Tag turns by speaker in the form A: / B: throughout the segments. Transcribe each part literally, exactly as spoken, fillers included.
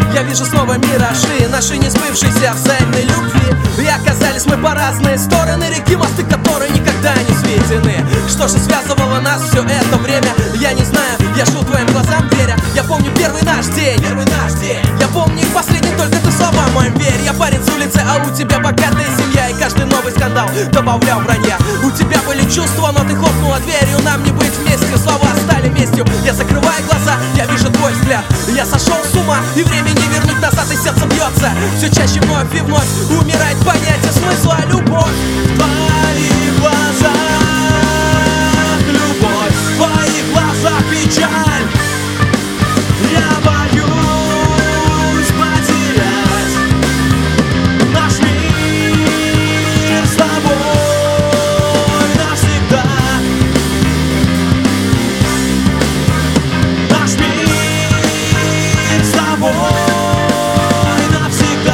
A: Я вижу снова миражи нашей несбывшейся взаимной любви. И оказались мы по разные стороны реки, мосты которой никогда не светены. Что же связывало нас все это время? Я не знаю, я жду твоим глазам веря. Я помню первый наш день, первый наш день. Я помню и последний, только ты словам моим верь. Я парень с улицы, а у тебя богатая семья. И каждый новый скандал добавлял вранья. У тебя были чувства, но ты хлопнула дверью. Нам не быть вместе, слова стали местью. Я закрываю глаза, я вижу твой взгляд. Я сошел с ума, и время не вернуть назад, и сердце бьется. Все чаще вновь и вновь умирает понятие смысла любовь. В твоих глазах любовь, в твоих глазах печаль. Я боюсь потерять наш мир с тобой навсегда. Наш мир с тобой навсегда.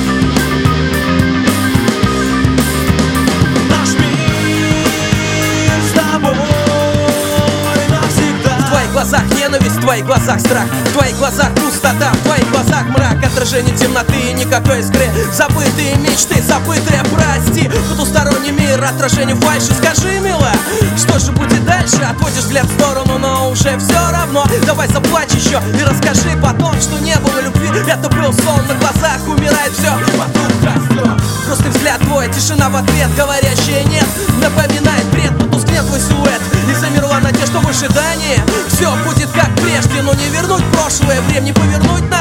A: Наш мир с тобой навсегда. В твоих глазах ненависть, в твоих глазах страх, в твоих глазах пустота, в твоих глазах мрак, отражение темноты и никакой искры. Забытые мечты, забытые прости, потусторонний мир, отражение фальши. Скажи, милая, что же будет дальше? Отводишь взгляд в сторону, но уже все равно. Давай заплачь еще и расскажи потом, что не было любви. Это был сон, на глазах умирает все, вокруг костер. Просто взгляд твой, тишина в ответ, говорящая нет. Напоминает бред, потускнет твой силуэт. И замерла надежда в ожидании. Все будет как прежде, но не вернуть прошлое, время не повернуть.